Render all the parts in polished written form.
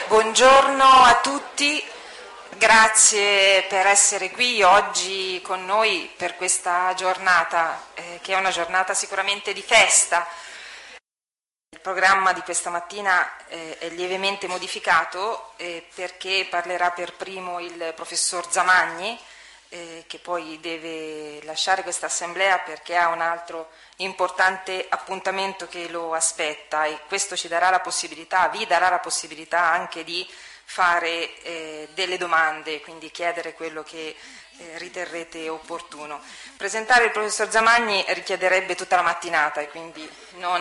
Buongiorno a tutti, grazie per essere qui oggi con noi per questa giornata, che è una giornata sicuramente di festa. Il programma di questa mattina è lievemente modificato perché parlerà per primo il professor Zamagni, che poi deve lasciare questa assemblea perché ha un altro importante appuntamento che lo aspetta, e questo vi darà la possibilità anche di fare delle domande, quindi chiedere quello che riterrete opportuno. Presentare il professor Zamagni richiederebbe tutta la mattinata e quindi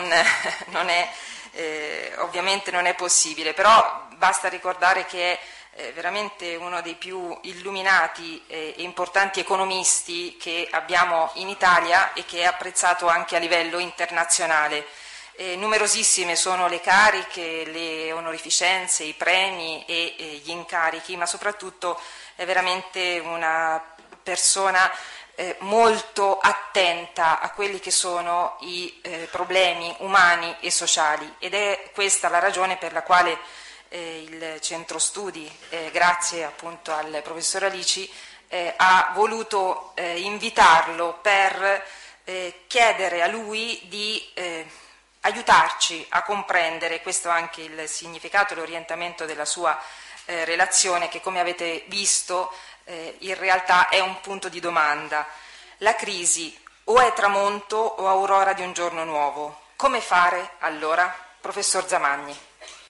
ovviamente non è possibile, però basta ricordare che è veramente uno dei più illuminati e importanti economisti che abbiamo in Italia e che è apprezzato anche a livello internazionale. Numerosissime sono le cariche, le onorificenze, i premi e gli incarichi, ma soprattutto è veramente una persona molto attenta a quelli che sono i problemi umani e sociali, ed è questa la ragione per la quale il centro studi, grazie appunto al professor Alici, ha voluto invitarlo per chiedere a lui di aiutarci a comprendere, questo è anche il significato e l'orientamento della sua relazione, che come avete visto in realtà è un punto di domanda. La crisi o è tramonto o aurora di un giorno nuovo? Come fare allora? Professor Zamagni.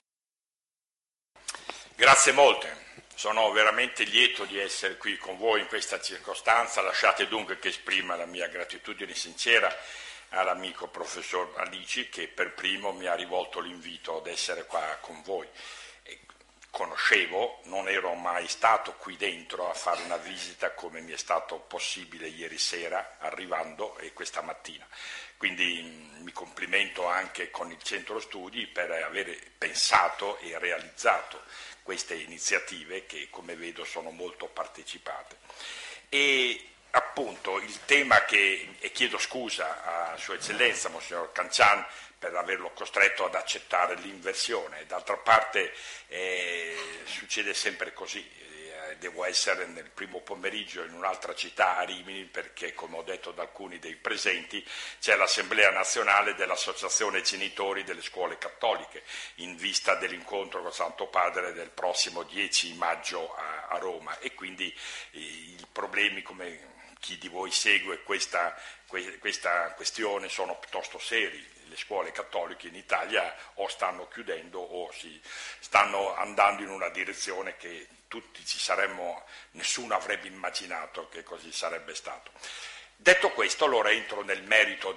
Grazie molte, sono veramente lieto di essere qui con voi in questa circostanza. Lasciate dunque che esprima la mia gratitudine sincera all'amico professor Alici, che per primo mi ha rivolto l'invito ad essere qua con voi. Conoscevo, non ero mai stato qui dentro a fare una visita come mi è stato possibile ieri sera arrivando e questa mattina. Quindi mi complimento anche con il centro studi per aver pensato e realizzato queste iniziative che, come vedo, sono molto partecipate. E appunto il tema e chiedo scusa a Sua Eccellenza, Monsignor Cancian, per averlo costretto ad accettare l'inversione. D'altra parte succede sempre così, devo essere nel primo pomeriggio in un'altra città, a Rimini, perché, come ho detto da alcuni dei presenti, c'è l'Assemblea Nazionale dell'Associazione Genitori delle Scuole Cattoliche, in vista dell'incontro con Santo Padre del prossimo 10 maggio a Roma, e quindi i problemi, come chi di voi segue questa questione, sono piuttosto seri. Le scuole cattoliche in Italia o stanno chiudendo o si stanno andando in una direzione che tutti nessuno avrebbe immaginato che così sarebbe stato. Detto questo, allora entro nel merito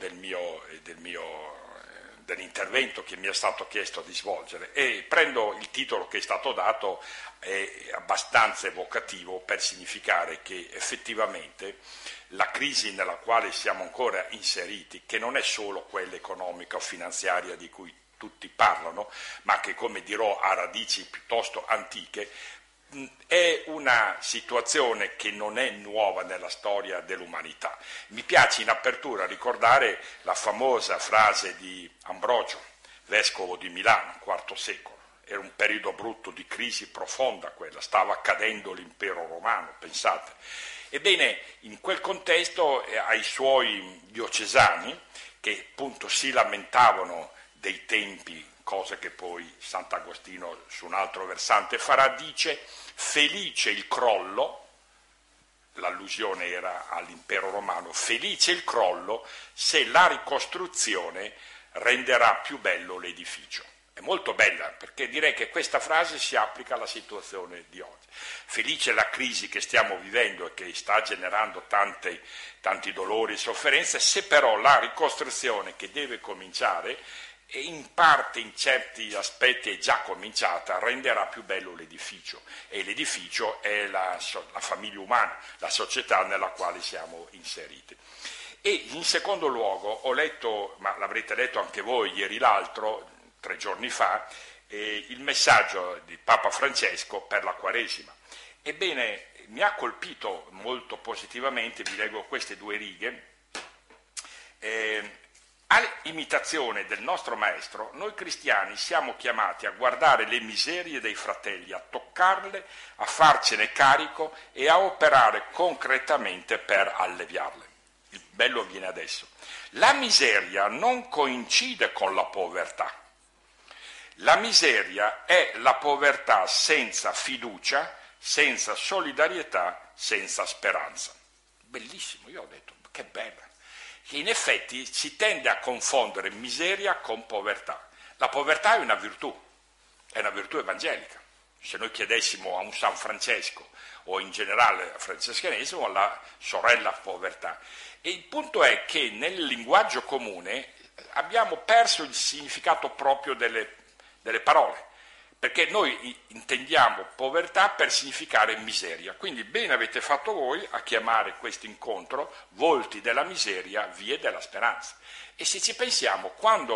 dell'intervento che mi è stato chiesto di svolgere e prendo il titolo che è stato dato, è abbastanza evocativo per significare che effettivamente la crisi nella quale siamo ancora inseriti, che non è solo quella economica o finanziaria di cui tutti parlano, ma che, come dirò, ha radici piuttosto antiche, è una situazione che non è nuova nella storia dell'umanità. Mi piace in apertura ricordare la famosa frase di Ambrogio, vescovo di Milano, IV secolo. Era un periodo brutto di crisi profonda quella, stava cadendo l'impero romano, pensate. Ebbene, in quel contesto ai suoi diocesani, che appunto si lamentavano dei tempi, cosa che poi Sant'Agostino su un altro versante farà, dice: felice il crollo, l'allusione era all'impero romano, felice il crollo se la ricostruzione renderà più bello l'edificio. È molto bella, perché direi che questa frase si applica alla situazione di oggi. Felice la crisi che stiamo vivendo e che sta generando tanti dolori e sofferenze, se però la ricostruzione che deve cominciare, e in parte in certi aspetti è già cominciata, renderà più bello l'edificio, e l'edificio è la famiglia umana, la società nella quale siamo inseriti. E in secondo luogo ho letto, ma l'avrete letto anche voi ieri l'altro, 3 giorni fa, il messaggio di Papa Francesco per la Quaresima. Ebbene, mi ha colpito molto positivamente, vi leggo queste 2 righe, All'imitazione del nostro maestro, noi cristiani siamo chiamati a guardare le miserie dei fratelli, a toccarle, a farcene carico e a operare concretamente per alleviarle. Il bello viene adesso. La miseria non coincide con la povertà. La miseria è la povertà senza fiducia, senza solidarietà, senza speranza. Bellissimo, io ho detto, che bella. Che in effetti si tende a confondere miseria con povertà. La povertà è una virtù evangelica. Se noi chiedessimo a un San Francesco o in generale al francescanesimo, la sorella povertà. E il punto è che nel linguaggio comune abbiamo perso il significato proprio delle parole, perché noi intendiamo povertà per significare miseria. Quindi bene avete fatto voi a chiamare questo incontro volti della miseria, vie della speranza. E se ci pensiamo, quando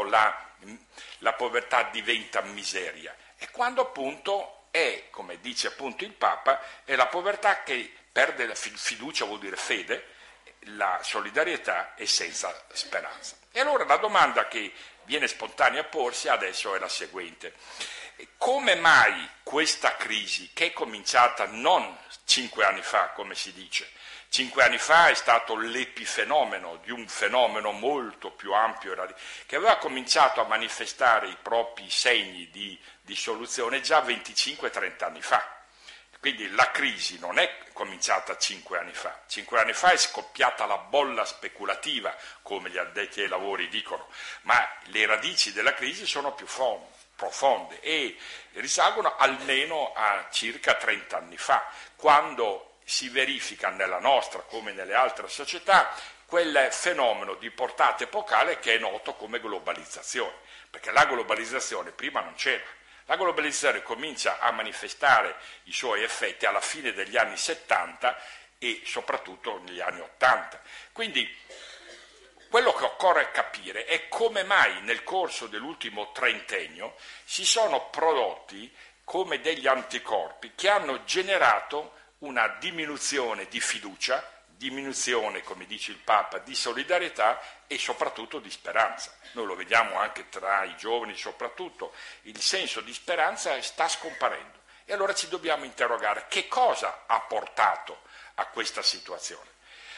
la povertà diventa miseria? È quando appunto è, come dice appunto il Papa, è la povertà che perde la fiducia, vuol dire fede, la solidarietà è senza speranza. E allora la domanda che viene spontanea a porsi adesso è la seguente. Come mai questa crisi, che è cominciata non 5 anni fa, come si dice, 5 anni fa è stato l'epifenomeno di un fenomeno molto più ampio, che aveva cominciato a manifestare i propri segni di soluzione già 25-30 anni fa. Quindi la crisi non è cominciata 5 anni fa. 5 anni fa è scoppiata la bolla speculativa, come gli addetti ai lavori dicono, ma le radici della crisi sono più profonde e risalgono almeno a circa 30 anni fa, quando si verifica nella nostra come nelle altre società quel fenomeno di portata epocale che è noto come globalizzazione, perché la globalizzazione prima non c'era. La globalizzazione comincia a manifestare i suoi effetti alla fine degli anni 70 e soprattutto negli anni 80. Quindi quello che occorre capire è come mai nel corso dell'ultimo trentennio si sono prodotti come degli anticorpi che hanno generato una diminuzione di fiducia, diminuzione, come dice il Papa, di solidarietà e soprattutto di speranza. Noi lo vediamo anche tra i giovani, soprattutto il senso di speranza sta scomparendo. E allora ci dobbiamo interrogare che cosa ha portato a questa situazione.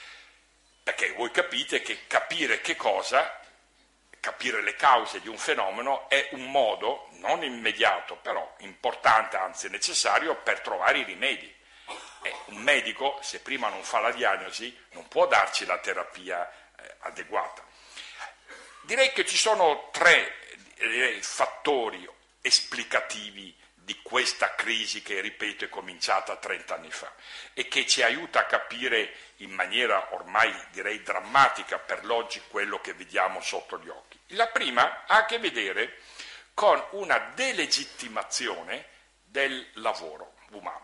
Perché voi capite che capire che cosa, capire le cause di un fenomeno è un modo, non immediato, però importante, anzi necessario, per trovare i rimedi. Un medico, se prima non fa la diagnosi, non può darci la terapia adeguata. Direi che ci sono 3 fattori esplicativi di questa crisi che, ripeto, è cominciata 30 anni fa e che ci aiuta a capire in maniera ormai direi drammatica per l'oggi quello che vediamo sotto gli occhi. La prima ha a che vedere con una delegittimazione del lavoro umano.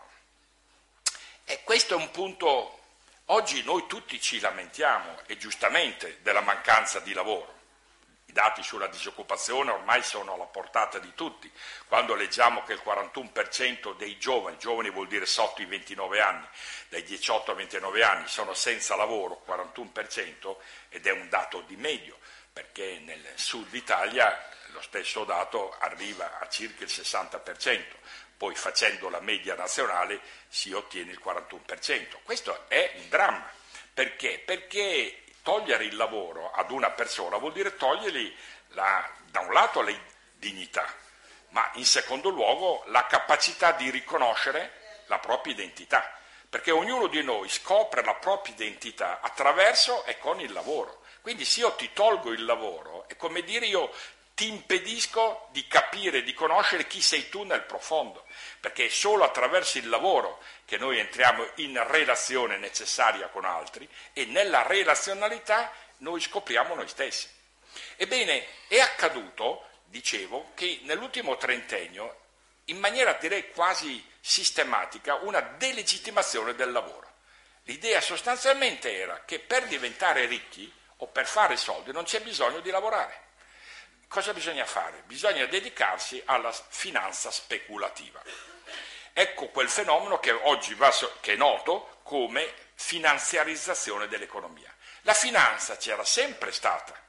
E questo è un punto, oggi noi tutti ci lamentiamo, e giustamente, della mancanza di lavoro. I dati sulla disoccupazione ormai sono alla portata di tutti. Quando leggiamo che il 41% dei giovani vuol dire sotto i 29 anni, dai 18 a 29 anni sono senza lavoro, 41%, ed è un dato di medio, perché nel sud Italia lo stesso dato arriva a circa il 60%. Poi facendo la media nazionale si ottiene il 41%. Questo è un dramma. Perché? Perché togliere il lavoro ad una persona vuol dire togliergli da un lato la dignità, ma in secondo luogo la capacità di riconoscere la propria identità. Perché ognuno di noi scopre la propria identità attraverso e con il lavoro. Quindi se io ti tolgo il lavoro è come dire io ti impedisco di capire, di conoscere chi sei tu nel profondo, perché è solo attraverso il lavoro che noi entriamo in relazione necessaria con altri e nella relazionalità noi scopriamo noi stessi. Ebbene, è accaduto, dicevo, che nell'ultimo trentennio, in maniera direi quasi sistematica, una delegittimazione del lavoro. L'idea sostanzialmente era che per diventare ricchi o per fare soldi non c'è bisogno di lavorare. Cosa bisogna fare? Bisogna dedicarsi alla finanza speculativa. Ecco quel fenomeno che oggi che è noto come finanziarizzazione dell'economia. La finanza c'era sempre stata,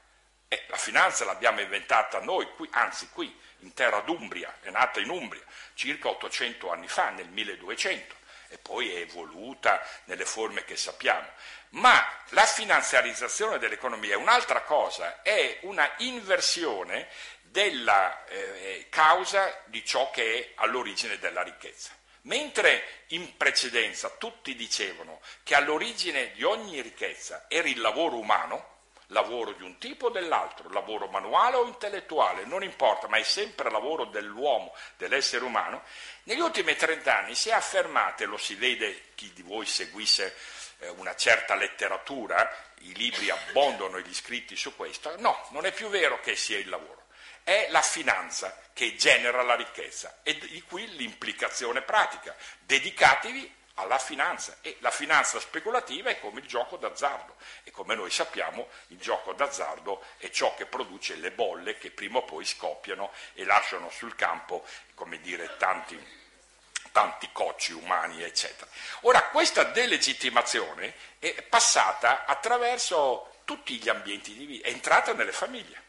La finanza l'abbiamo inventata noi, qui in terra d'Umbria, è nata in Umbria circa 800 anni fa, nel 1200, e poi è evoluta nelle forme che sappiamo. Ma la finanziarizzazione dell'economia è un'altra cosa, è una inversione della causa di ciò che è all'origine della ricchezza. Mentre in precedenza tutti dicevano che all'origine di ogni ricchezza era il lavoro umano, lavoro di un tipo o dell'altro, lavoro manuale o intellettuale, non importa, ma è sempre lavoro dell'uomo, dell'essere umano, negli ultimi 30 anni si è affermata, e lo si vede chi di voi seguisse una certa letteratura, i libri abbondano gli scritti su questo, no, non è più vero che sia il lavoro, è la finanza che genera la ricchezza, e di qui l'implicazione pratica, dedicatevi alla finanza, e la finanza speculativa è come il gioco d'azzardo, e come noi sappiamo il gioco d'azzardo è ciò che produce le bolle che prima o poi scoppiano e lasciano sul campo, come dire, tanti cocci umani, eccetera. Ora, questa delegittimazione è passata attraverso tutti gli ambienti di vita, è entrata nelle famiglie.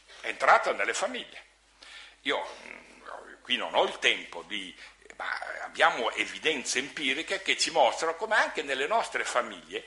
Io qui non ho il tempo ma abbiamo evidenze empiriche che ci mostrano come anche nelle nostre famiglie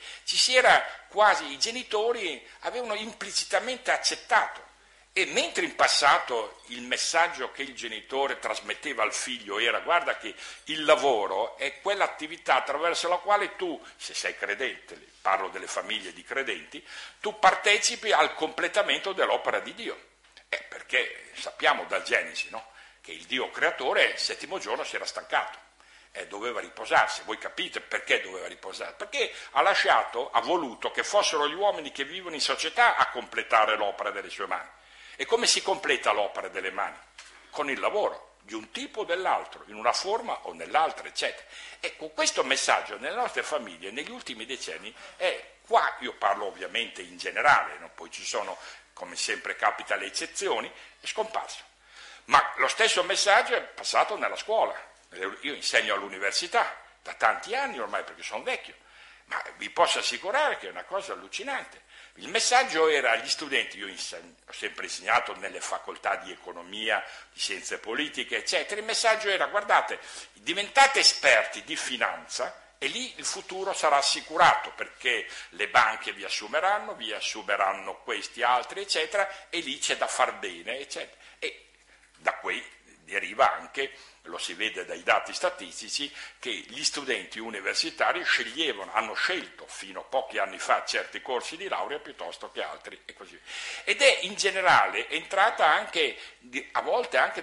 i genitori avevano implicitamente accettato. E mentre in passato il messaggio che il genitore trasmetteva al figlio era: guarda che il lavoro è quell'attività attraverso la quale tu, se sei credente, parlo delle famiglie di credenti, tu partecipi al completamento dell'opera di Dio. Perché sappiamo dal Genesi, no? Che il Dio creatore il settimo giorno si era stancato e doveva riposarsi. Voi capite perché doveva riposare? Perché ha voluto che fossero gli uomini che vivono in società a completare l'opera delle sue mani. E come si completa l'opera delle mani? Con il lavoro, di un tipo o dell'altro, in una forma o nell'altra, eccetera. E con questo messaggio nelle nostre famiglie, negli ultimi decenni, qua io parlo ovviamente in generale, no? Poi ci sono, come sempre capita, le eccezioni, è scomparso. Ma lo stesso messaggio è passato nella scuola. Io insegno all'università da tanti anni ormai, perché sono vecchio, ma vi posso assicurare che è una cosa allucinante. Il messaggio era agli studenti, io ho sempre insegnato nelle facoltà di economia, di scienze politiche, eccetera, il messaggio era: guardate, diventate esperti di finanza e lì il futuro sarà assicurato, perché le banche vi assumeranno questi, altri, eccetera, e lì c'è da far bene, eccetera. E da qui deriva anche, lo si vede dai dati statistici, che gli studenti universitari hanno scelto fino a pochi anni fa certi corsi di laurea piuttosto che altri, e così via. Ed è in generale entrata anche, a volte anche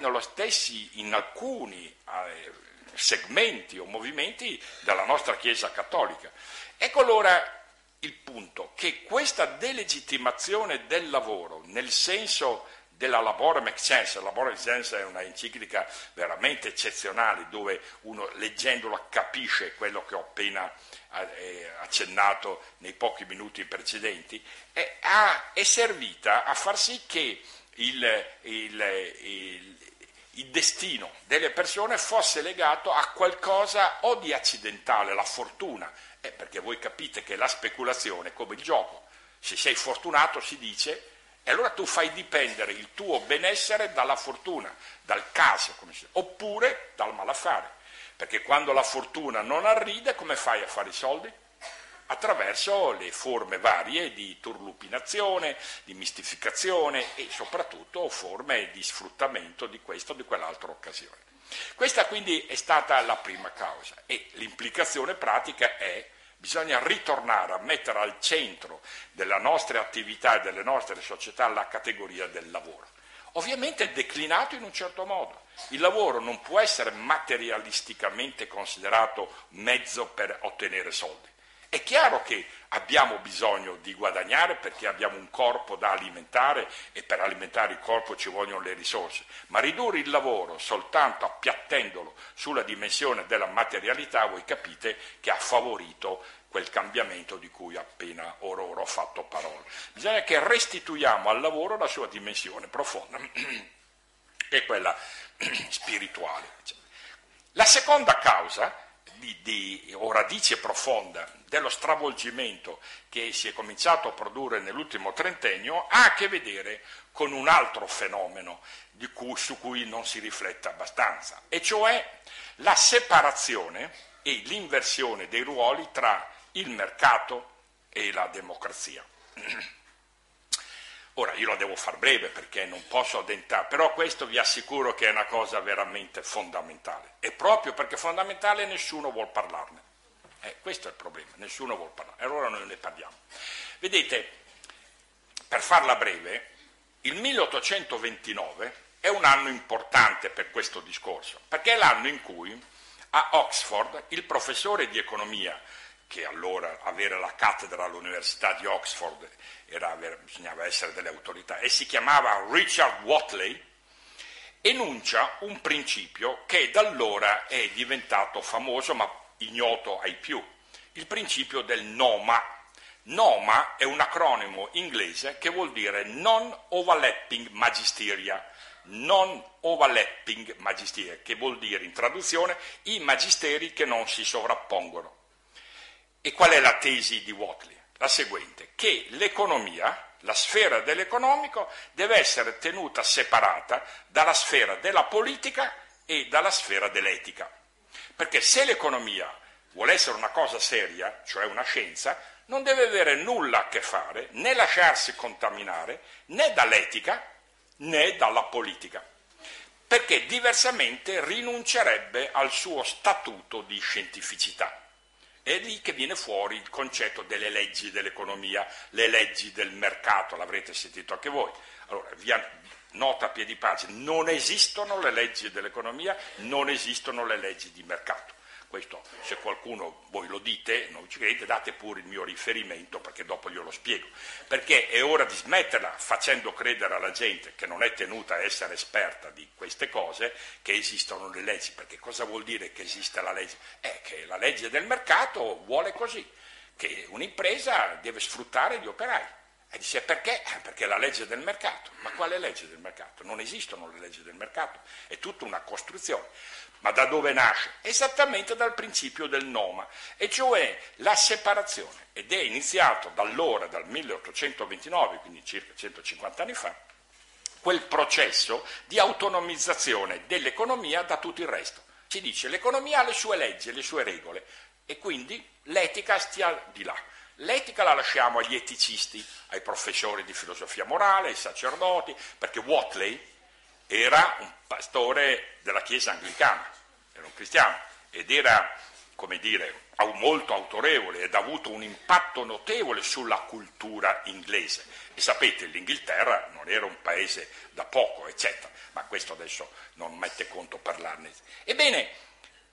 in alcuni segmenti o movimenti della nostra Chiesa cattolica. Ecco allora il punto, che questa delegittimazione del lavoro, nel senso della Laborem Excelsa. La Laborem Excelsa è una enciclica veramente eccezionale, dove uno leggendola capisce quello che ho appena accennato nei pochi minuti precedenti, è servita a far sì che il destino delle persone fosse legato a qualcosa o di accidentale, la fortuna, perché voi capite che la speculazione è come il gioco. Se sei fortunato, si dice, e allora tu fai dipendere il tuo benessere dalla fortuna, dal caso, oppure dal malaffare, perché quando la fortuna non arriva, come fai a fare i soldi? Attraverso le forme varie di turlupinazione, di mistificazione e soprattutto forme di sfruttamento di questa o di quell'altra occasione. Questa quindi è stata la prima causa, e l'implicazione pratica è: bisogna ritornare a mettere al centro delle nostre attività e delle nostre società la categoria del lavoro. Ovviamente è declinato in un certo modo. Il lavoro non può essere materialisticamente considerato mezzo per ottenere soldi. È chiaro che abbiamo bisogno di guadagnare perché abbiamo un corpo da alimentare, e per alimentare il corpo ci vogliono le risorse, ma ridurre il lavoro soltanto appiattendolo sulla dimensione della materialità, voi capite che ha favorito quel cambiamento di cui appena ora ho fatto parola. Bisogna che restituiamo al lavoro la sua dimensione profonda, che è quella spirituale. La seconda causa o radice profonda dello stravolgimento che si è cominciato a produrre nell'ultimo trentennio ha a che vedere con un altro fenomeno su cui non si riflette abbastanza, e cioè la separazione e l'inversione dei ruoli tra il mercato e la democrazia. Ora, io la devo far breve perché non posso addentare, però questo vi assicuro che è una cosa veramente fondamentale, e proprio perché è fondamentale nessuno vuol parlarne. Questo è il problema, nessuno vuol parlare, allora noi ne parliamo. Vedete, per farla breve, il 1829 è un anno importante per questo discorso, perché è l'anno in cui a Oxford il professore di economia, che allora avere la cattedra all'Università di Oxford bisognava essere delle autorità, e si chiamava Richard Whatley, enuncia un principio che da allora è diventato famoso ma ignoto ai più, il principio del NOMA. NOMA è un acronimo inglese che vuol dire Non Overlapping Magisteria, Non Overlapping Magisteria, che vuol dire in traduzione i magisteri che non si sovrappongono. E qual è la tesi di Whatley? La seguente, che l'economia, la sfera dell'economico, deve essere tenuta separata dalla sfera della politica e dalla sfera dell'etica. Perché se l'economia vuole essere una cosa seria, cioè una scienza, non deve avere nulla a che fare, né lasciarsi contaminare, né dall'etica, né dalla politica, perché diversamente rinuncerebbe al suo statuto di scientificità. È lì che viene fuori il concetto delle leggi dell'economia, le leggi del mercato, l'avrete sentito anche voi. Allora, nota a piedi pagina, non esistono le leggi dell'economia, non esistono le leggi di mercato. Questo, se qualcuno voi lo dite, non ci credete, date pure il mio riferimento perché dopo glielo spiego. Perché è ora di smetterla facendo credere alla gente che non è tenuta a essere esperta di queste cose, che esistono le leggi. Perché cosa vuol dire che esiste la legge? Che la legge del mercato vuole così, che un'impresa deve sfruttare gli operai. E dice perché? Perché è la legge del mercato. Ma quale legge del mercato? Non esistono le leggi del mercato, è tutta una costruzione. Ma da dove nasce? Esattamente dal principio del noma, e cioè la separazione, ed è iniziato da allora, dal 1829, quindi circa 150 anni fa, quel processo di autonomizzazione dell'economia da tutto il resto. Si dice l'economia ha le sue leggi, le sue regole, e quindi l'etica stia di là. L'etica la lasciamo agli eticisti, ai professori di filosofia morale, ai sacerdoti, perché Whatley era un pastore della Chiesa anglicana, era un cristiano, ed era, come dire, molto autorevole ed ha avuto un impatto notevole sulla cultura inglese. E sapete, l'Inghilterra non era un paese da poco, eccetera, ma questo adesso non mette conto parlarne. Ebbene,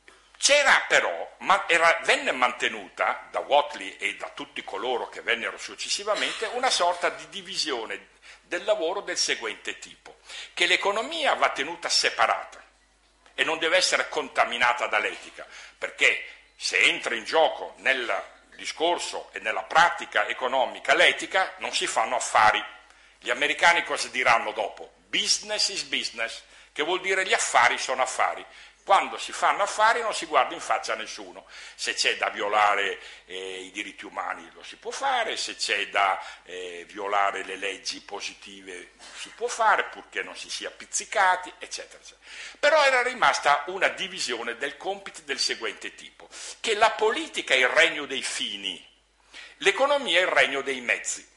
c'era però, venne mantenuta da Whatley e da tutti coloro che vennero successivamente una sorta di divisione del lavoro del seguente tipo, che l'economia va tenuta separata e non deve essere contaminata dall'etica, perché se entra in gioco nel discorso e nella pratica economica l'etica non si fanno affari. Gli americani cosa diranno dopo? Business is business, che vuol dire gli affari sono affari. Quando si fanno affari non si guarda in faccia a nessuno. Se c'è da violare i diritti umani lo si può fare, se c'è da violare le leggi positive si può fare, purché non si sia pizzicati, eccetera, eccetera. Però era rimasta una divisione del compito del seguente tipo, che la politica è il regno dei fini, l'economia è il regno dei mezzi.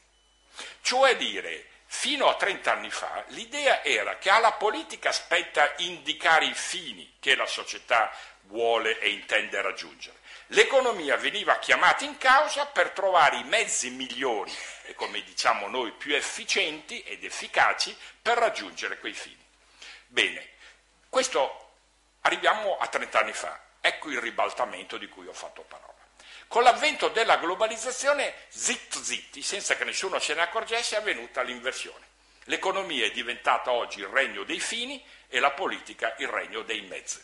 Cioè dire, fino a 30 anni fa l'idea era che alla politica spetta indicare i fini che la società vuole e intende raggiungere. L'economia veniva chiamata in causa per trovare i mezzi migliori e, come diciamo noi, più efficienti ed efficaci per raggiungere quei fini. Bene, questo arriviamo a 30 anni fa. Ecco il ribaltamento di cui ho fatto parola. Con l'avvento della globalizzazione, zitti, senza che nessuno se ne accorgesse, è avvenuta l'inversione. L'economia è diventata oggi il regno dei fini e la politica il regno dei mezzi.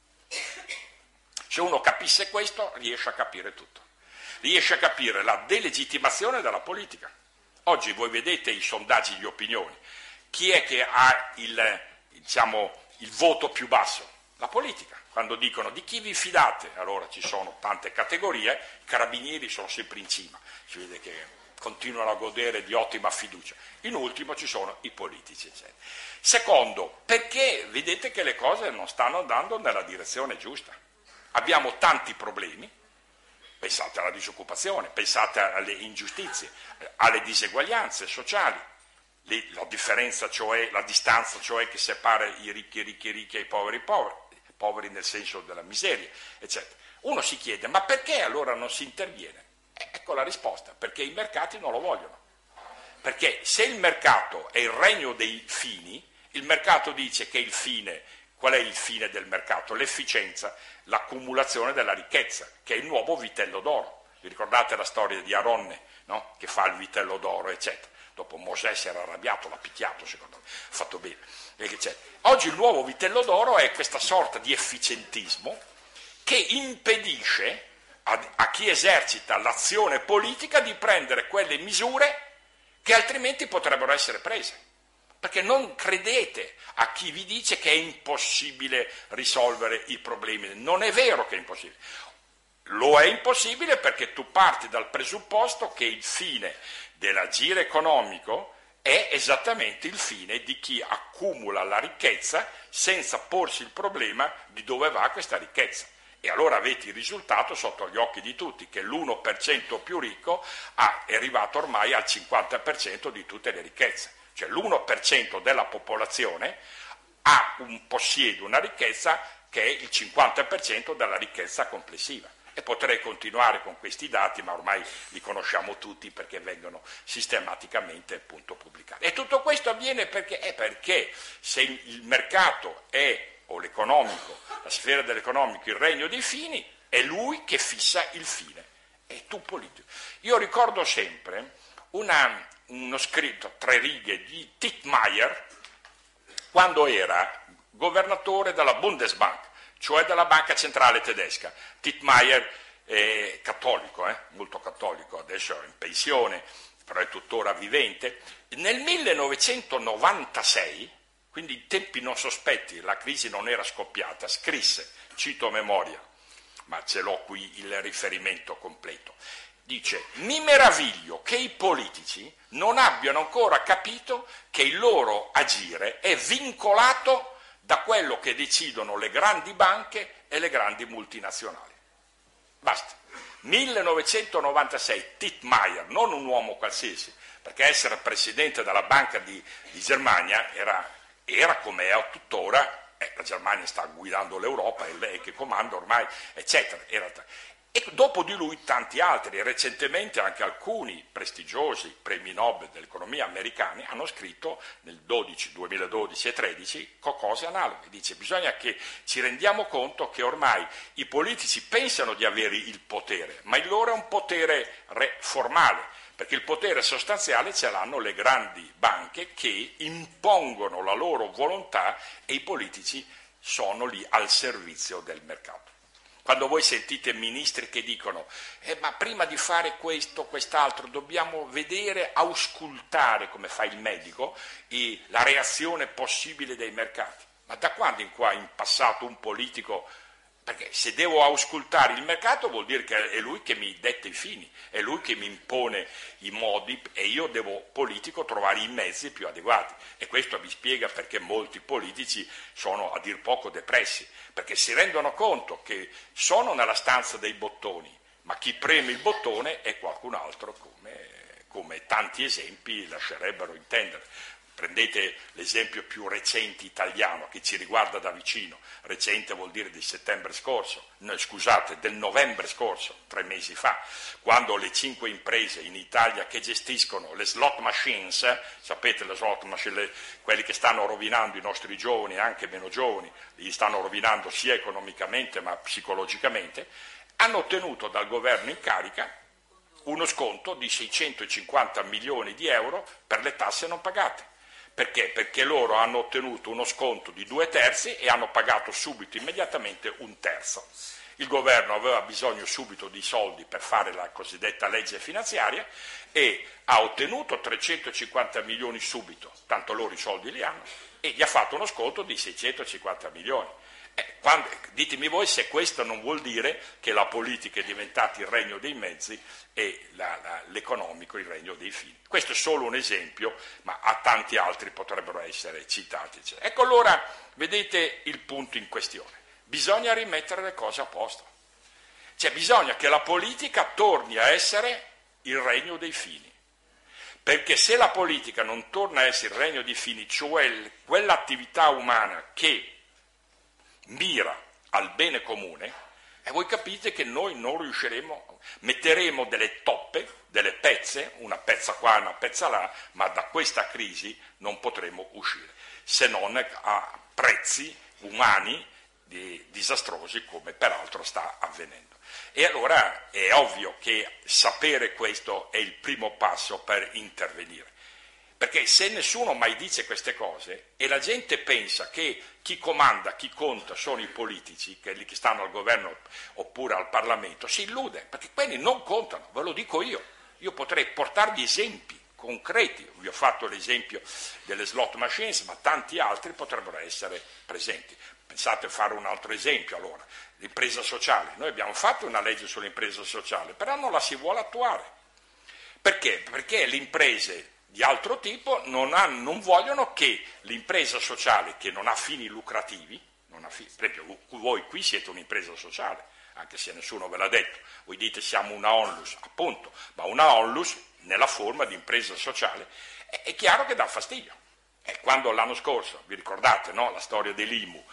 Se uno capisse questo, riesce a capire tutto. Riesce a capire la delegittimazione della politica. Oggi voi vedete i sondaggi di opinione. Chi è che ha il voto più basso? La politica, quando dicono di chi vi fidate, allora ci sono tante categorie, i carabinieri sono sempre in cima, si vede che continuano a godere di ottima fiducia. In ultimo ci sono i politici, eccetera. Secondo, perché vedete che le cose non stanno andando nella direzione giusta. Abbiamo tanti problemi, pensate alla disoccupazione, pensate alle ingiustizie, alle diseguaglianze sociali, la differenza, cioè la distanza, cioè che separa i ricchi e i poveri nel senso della miseria, eccetera. Uno si chiede, ma perché allora non si interviene? Ecco la risposta, perché i mercati non lo vogliono. Perché se il mercato è il regno dei fini, il mercato dice che il fine, qual è il fine del mercato? L'efficienza, l'accumulazione della ricchezza, che è il nuovo vitello d'oro. Vi ricordate la storia di Aronne, no? Che fa il vitello d'oro, eccetera. Dopo Mosè si era arrabbiato, l'ha picchiato, secondo me, fatto bene. Oggi il nuovo vitello d'oro è questa sorta di efficientismo che impedisce a chi esercita l'azione politica di prendere quelle misure che altrimenti potrebbero essere prese. Perché non credete a chi vi dice che è impossibile risolvere i problemi. Non è vero che è impossibile. Lo è impossibile perché tu parti dal presupposto che il fine dell'agire economico è esattamente il fine di chi accumula la ricchezza senza porsi il problema di dove va questa ricchezza. E allora avete il risultato sotto gli occhi di tutti, che l'1% più ricco è arrivato ormai al 50% di tutte le ricchezze. Cioè l'1% della popolazione possiede una ricchezza che è il 50% della ricchezza complessiva. E potrei continuare con questi dati, ma ormai li conosciamo tutti perché vengono sistematicamente appunto pubblicati. E tutto questo avviene perché se il mercato o l'economico, la sfera dell'economico, il regno dei fini, è lui che fissa il fine, è tu politico. Io ricordo sempre uno scritto, 3 righe, di Titmayer, quando era governatore della Bundesbank, cioè della banca centrale tedesca. Titmayer è cattolico, molto cattolico, adesso è in pensione, però è tuttora vivente. Nel 1996, quindi in tempi non sospetti, la crisi non era scoppiata, scrisse, cito a memoria, ma ce l'ho qui il riferimento completo, dice: mi meraviglio che i politici non abbiano ancora capito che il loro agire è vincolato da quello che decidono le grandi banche e le grandi multinazionali. Basta. 1996, Titmayer, non un uomo qualsiasi, perché essere presidente della Banca di Germania era come è tuttora, la Germania sta guidando l'Europa, è lei che comanda ormai, eccetera. E dopo di lui tanti altri, recentemente anche alcuni prestigiosi premi Nobel dell'economia americani hanno scritto nel 2012 e 2013 cose analoghe. Dice: bisogna che ci rendiamo conto che ormai i politici pensano di avere il potere, ma il loro è un potere formale, perché il potere sostanziale ce l'hanno le grandi banche che impongono la loro volontà e i politici sono lì al servizio del mercato. Quando voi sentite ministri che dicono ma prima di fare questo, quest'altro, dobbiamo vedere, auscultare, come fa il medico, la reazione possibile dei mercati. Ma da quando in qua in passato un politico... Perché se devo auscultare il mercato vuol dire che è lui che mi detta i fini, è lui che mi impone i modi e io devo, politico, trovare i mezzi più adeguati. E questo vi spiega perché molti politici sono a dir poco depressi, perché si rendono conto che sono nella stanza dei bottoni, ma chi preme il bottone è qualcun altro, come tanti esempi lascerebbero intendere. Prendete l'esempio più recente italiano che ci riguarda da vicino, recente vuol dire del novembre scorso, 3 mesi fa, quando le 5 imprese in Italia che gestiscono le slot machines, sapete le slot machine, quelli che stanno rovinando i nostri giovani, anche meno giovani, li stanno rovinando sia economicamente ma psicologicamente, hanno ottenuto dal governo in carica uno sconto di 650 milioni di euro per le tasse non pagate. Perché? Perché loro hanno ottenuto uno sconto di 2/3 e hanno pagato subito, immediatamente, 1/3. Il governo aveva bisogno subito di soldi per fare la cosiddetta legge finanziaria e ha ottenuto 350 milioni subito, tanto loro i soldi li hanno, e gli ha fatto uno sconto di 650 milioni. Ditemi voi se questo non vuol dire che la politica è diventata il regno dei mezzi e l'economico il regno dei fini. Questo è solo un esempio, ma a tanti altri potrebbero essere citati. Ecco allora, vedete il punto in questione. Bisogna rimettere le cose a posto. Cioè bisogna che la politica torni a essere il regno dei fini. Perché se la politica non torna a essere il regno dei fini, cioè quell'attività umana che mira al bene comune, e voi capite che noi non riusciremo, metteremo delle toppe, delle pezze, una pezza qua, una pezza là, ma da questa crisi non potremo uscire, se non a prezzi umani disastrosi, come peraltro sta avvenendo. E allora è ovvio che sapere questo è il primo passo per intervenire. Perché se nessuno mai dice queste cose e la gente pensa che chi comanda, chi conta sono i politici, quelli che stanno al governo oppure al Parlamento, si illude, perché quelli non contano, ve lo dico io. Io potrei portarvi esempi concreti, vi ho fatto l'esempio delle slot machines, ma tanti altri potrebbero essere presenti. Pensate a fare un altro esempio allora, l'impresa sociale. Noi abbiamo fatto una legge sull'impresa sociale, però non la si vuole attuare. Perché? Perché le imprese di altro tipo non vogliono che l'impresa sociale, che non ha fini lucrativi, per esempio voi qui siete un'impresa sociale, anche se nessuno ve l'ha detto, voi dite siamo una onlus, appunto, ma una onlus nella forma di impresa sociale è chiaro che dà fastidio. E quando l'anno scorso, vi ricordate, no? La storia dell'IMU,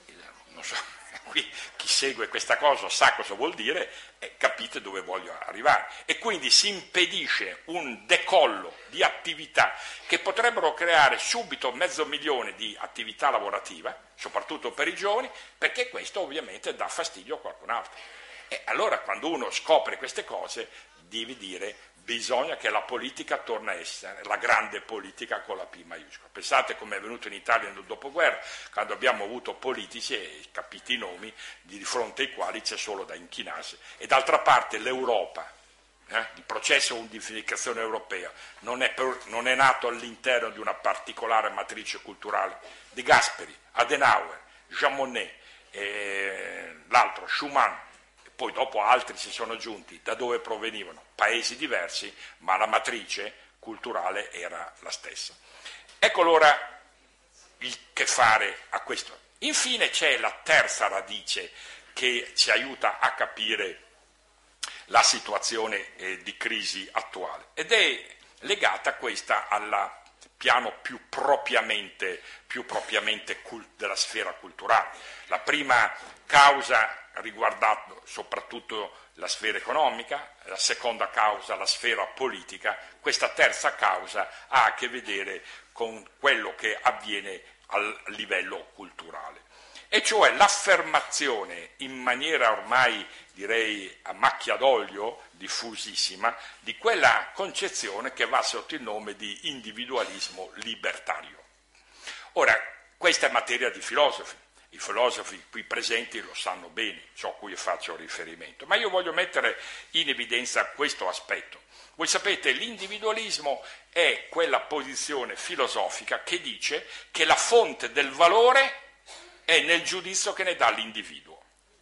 non so, qui chi segue questa cosa sa cosa vuol dire e capite dove voglio arrivare. E quindi si impedisce un decollo di attività che potrebbero creare subito 500.000 di attività lavorativa, soprattutto per i giovani, perché questo ovviamente dà fastidio a qualcun altro. E allora quando uno scopre queste cose devi dire bisogna che la politica torni a essere la grande politica con la P maiuscola. Pensate come è venuto in Italia nel dopoguerra, quando abbiamo avuto politici, e capiti i nomi, di fronte ai quali c'è solo da inchinarsi. E d'altra parte l'Europa, il processo di unificazione europea, non è nato all'interno di una particolare matrice culturale. De Gasperi, Adenauer, Jean Monnet, l'altro Schuman, poi dopo altri si sono aggiunti da dove provenivano, paesi diversi, ma la matrice culturale era la stessa. Ecco allora il che fare a questo. Infine c'è la terza radice che ci aiuta a capire la situazione di crisi attuale ed è legata questa al piano più propriamente della sfera culturale. La prima causa riguardato soprattutto la sfera economica, la seconda causa la sfera politica, questa terza causa ha a che vedere con quello che avviene al livello culturale, e cioè l'affermazione in maniera ormai direi a macchia d'olio, diffusissima, di quella concezione che va sotto il nome di individualismo libertario. Ora, questa è materia di filosofi. I filosofi qui presenti lo sanno bene, ciò a cui faccio riferimento, ma io voglio mettere in evidenza questo aspetto. Voi sapete, l'individualismo è quella posizione filosofica che dice che la fonte del valore è nel giudizio che ne dà l'individuo.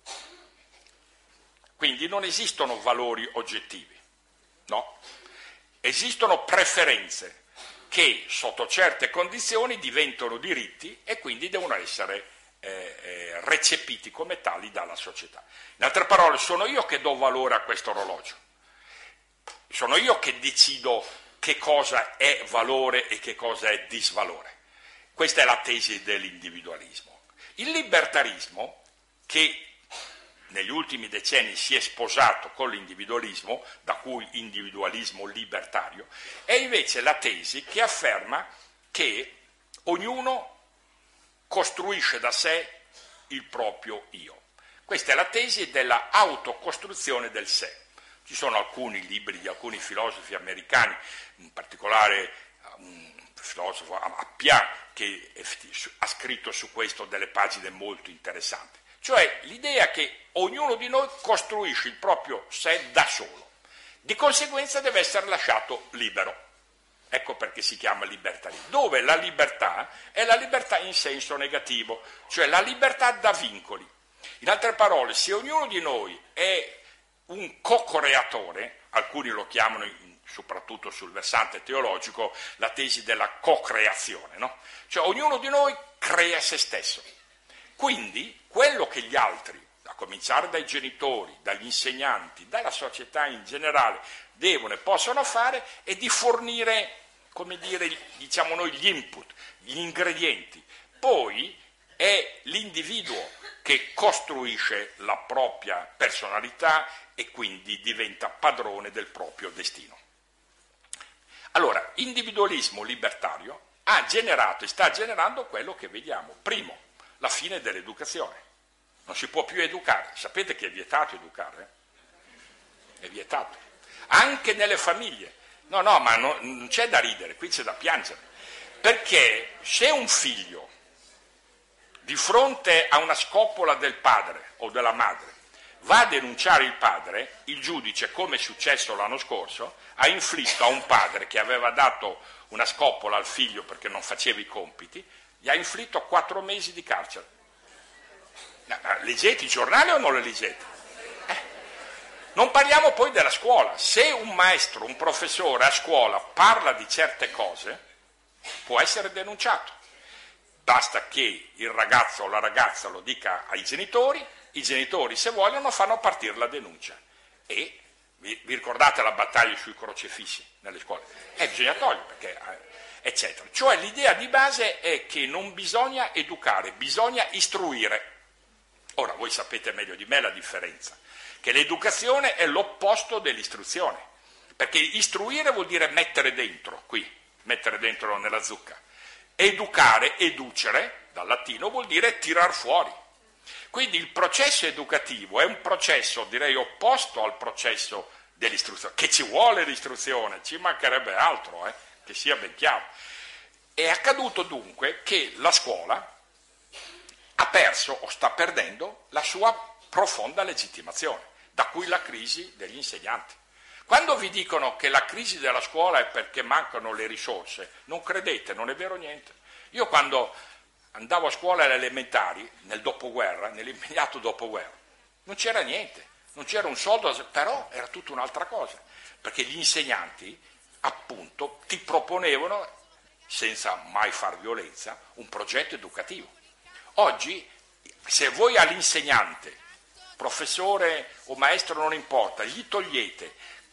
Quindi non esistono valori oggettivi, no? Esistono preferenze che sotto certe condizioni diventano diritti e quindi devono essere recepiti come tali dalla società. In altre parole, sono io che do valore a questo orologio, sono io che decido che cosa è valore e che cosa è disvalore. Questa è la tesi dell'individualismo. Il libertarismo, che negli ultimi decenni si è sposato con l'individualismo, da cui individualismo libertario, è invece la tesi che afferma che ognuno costruisce da sé il proprio io. Questa è la tesi della autocostruzione del sé. Ci sono alcuni libri di alcuni filosofi americani, in particolare un filosofo Appiah, che ha scritto su questo delle pagine molto interessanti. Cioè l'idea che ognuno di noi costruisce il proprio sé da solo, di conseguenza deve essere lasciato libero. Ecco perché si chiama libertarismo, dove la libertà è la libertà in senso negativo, cioè la libertà da vincoli. In altre parole, se ognuno di noi è un co-creatore, alcuni lo chiamano, soprattutto sul versante teologico, la tesi della co-creazione, no? Cioè ognuno di noi crea se stesso. Quindi quello che gli altri, a cominciare dai genitori, dagli insegnanti, dalla società in generale, devono e possono fare è di fornire, come dire, diciamo noi, gli input, gli ingredienti. Poi è l'individuo che costruisce la propria personalità e quindi diventa padrone del proprio destino. Allora, individualismo libertario ha generato e sta generando quello che vediamo. Primo, la fine dell'educazione. Non si può più educare. Sapete che è vietato educare? È vietato. Anche nelle famiglie. No, ma non c'è da ridere, qui c'è da piangere. Perché se un figlio di fronte a una scoppola del padre o della madre va a denunciare il padre, il giudice, come è successo l'anno scorso, ha inflitto a un padre che aveva dato una scoppola al figlio perché non faceva i compiti, gli ha inflitto 4 mesi di carcere. Leggete i giornali o non le leggete? Non parliamo poi della scuola. Se un maestro, un professore a scuola parla di certe cose, può essere denunciato. Basta che il ragazzo o la ragazza lo dica ai genitori, i genitori, se vogliono, fanno partire la denuncia. E vi ricordate la battaglia sui crocefissi nelle scuole? Bisogna togliere, perché, eccetera. Cioè l'idea di base è che non bisogna educare, bisogna istruire. Ora, voi sapete meglio di me la differenza, che l'educazione è l'opposto dell'istruzione, perché istruire vuol dire mettere dentro, qui, mettere dentro nella zucca. Educare, educere, dal latino, vuol dire tirar fuori. Quindi il processo educativo è un processo, direi, opposto al processo dell'istruzione, che ci vuole l'istruzione, ci mancherebbe altro, che sia ben chiaro. È accaduto dunque che la scuola ha perso o sta perdendo la sua profonda legittimazione, da cui la crisi degli insegnanti. Quando vi dicono che la crisi della scuola è perché mancano le risorse, non credete, non è vero niente. Io quando andavo a scuola alle elementari, nel dopoguerra, nell'immediato dopoguerra, non c'era niente, non c'era un soldo, però era tutta un'altra cosa, perché gli insegnanti, appunto, ti proponevano, senza mai far violenza, un progetto educativo. Oggi, se voi all'insegnante, professore o maestro non importa, gli togliete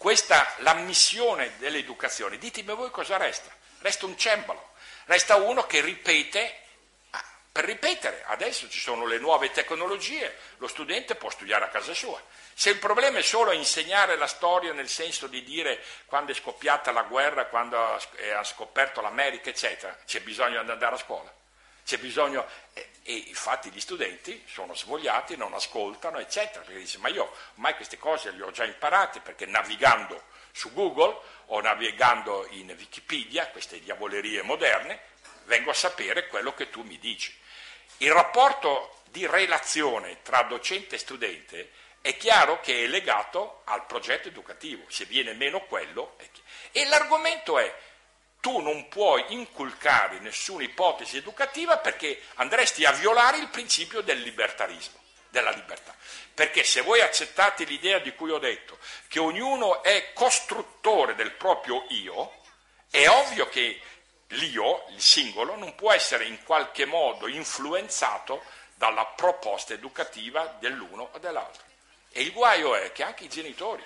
la missione dell'educazione, ditemi voi cosa resta? Resta un cembalo, resta uno che ripete per ripetere. Adesso ci sono le nuove tecnologie, lo studente può studiare a casa sua. Se il problema è solo insegnare la storia nel senso di dire quando è scoppiata la guerra, quando ha scoperto l'America, eccetera, c'è bisogno di andare a scuola. C'è bisogno, e infatti gli studenti sono svogliati, non ascoltano, eccetera, perché dice ma io ormai queste cose le ho già imparate, perché navigando su Google o navigando in Wikipedia, queste diavolerie moderne, vengo a sapere quello che tu mi dici. Il rapporto di relazione tra docente e studente è chiaro che è legato al progetto educativo, se viene meno quello, e l'argomento è: tu non puoi inculcare nessuna ipotesi educativa perché andresti a violare il principio del libertarismo, della libertà. Perché se voi accettate l'idea di cui ho detto, che ognuno è costruttore del proprio io, è ovvio che l'io, il singolo, non può essere in qualche modo influenzato dalla proposta educativa dell'uno o dell'altro. E il guaio è che anche i genitori